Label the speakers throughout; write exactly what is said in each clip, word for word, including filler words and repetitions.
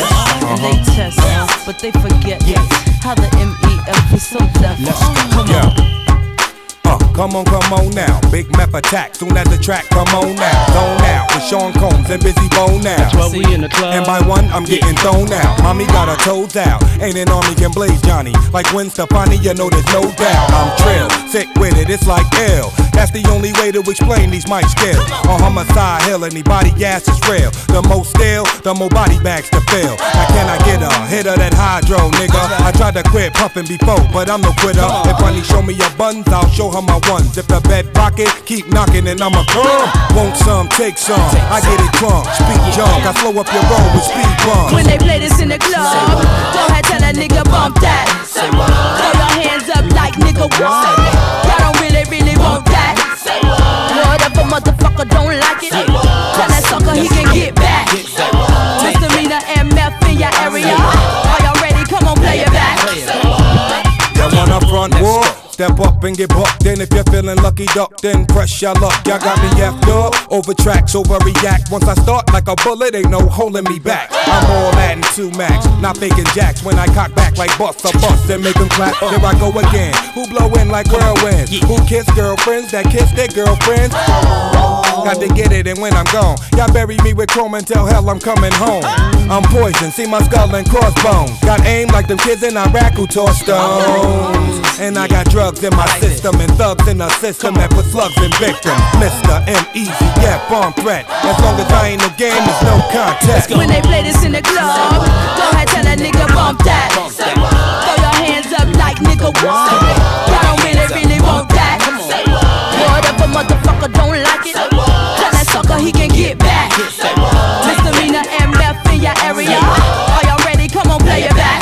Speaker 1: and they test, but they forget how the M E F is so deaf. Come on.
Speaker 2: Uh, come on, come on now. Big meth attack. Soon as the track, come on now. Zone now with Sean Combs and Busy Bone now.
Speaker 3: That's we in the club.
Speaker 2: And by one, I'm getting thrown out. Mommy got her toes out. Ain't an army can blaze Johnny. Like Gwen Stefani, you know there's no doubt. I'm trill, sick with it, it's like ill. That's the only way to explain these mic skills. On Homicide Hill, anybody gas is real. The more still, the more body bags to fill. Now can I get a hit of that hydro, nigga? I tried to quit puffing before, but I'm no quitter. If Honey show me your buns, I'll show her my ones. If the bed rocket, keep knocking and I'ma come. Want some, take some. I get it drunk, speak junk. I slow up your roll with speed bumps.
Speaker 1: When they play this in the club, go ahead tell a nigga bump that. Throw your hands up like nigga what? Y'all don't really, really want that. Lord, if a motherfucker don't like it, tell that sucker he can get back. Misdemeanor M F in your area. Are y'all ready? Come on, play it back.
Speaker 2: Y'all wanna front war? Step up and get bucked. Then if you're feeling lucky duck, then press your luck. Y'all got me effed up. Over tracks, overreact. Once I start like a bullet, ain't no holding me back. I'm all that and two max, not faking jacks. When I cock back like bust a bust and make them clap. Here I go again. Who blow in like whirlwinds? Who kiss girlfriends that kiss their girlfriends? Got to get it, and when I'm gone, y'all bury me with chrome and tell hell I'm coming home. I'm poison, see my skull and crossbones. Got aim like them kids in Iraq who toss stones. And I got drugs in my system and thugs in the system that put slugs in victims. Mister M Easy, yeah, bomb threat. As long as I ain't no game, there's no contest.
Speaker 1: When they play this in the club, go ahead tell a nigga bump that. Throw your hands up like nigga what? Y'all don't really, really want that. Lord, if a motherfucker don't like it, tell that sucker he can get back. Misdemeanor M F in your area. Are y'all ready? Come on, play it back.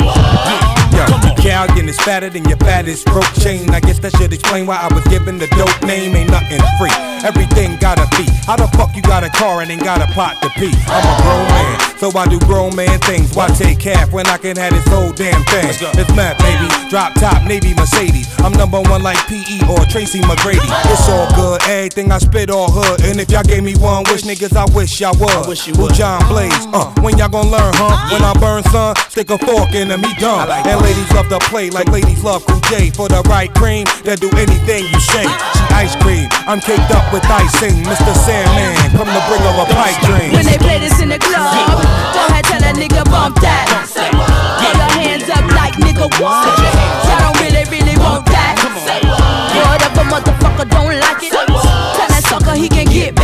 Speaker 2: Calgon is fatter than your fattest broke chain. I guess that should explain why I was given the dope name. Ain't nothing free, everything got a fee. How the fuck you got a car and ain't got a pot to pee? I'm a grown man, so I do grown man things. Why take calf when I can have this whole damn thing? It's mad, baby, drop top, Navy Mercedes. I'm number one like P E or Tracy McGrady. It's all good, everything I spit all hood. And if y'all gave me one wish, niggas, I wish y'all would. Who John Blaze, uh, when y'all gon' learn, huh? When I burn, son, stick a fork in them, he done. And ladies love to play like ladies love Cool J. For the right cream, they'll do anything you say. She ice cream, I'm caked up with icing. Mister Sandman, come to bring her a pipe dream.
Speaker 1: When they play this in the club, go ahead tell a nigga bump that. Throw your hands up like nigga what? Y'all don't really, really want that. Lord, if a motherfucker don't like it, tell that sucker he can get back.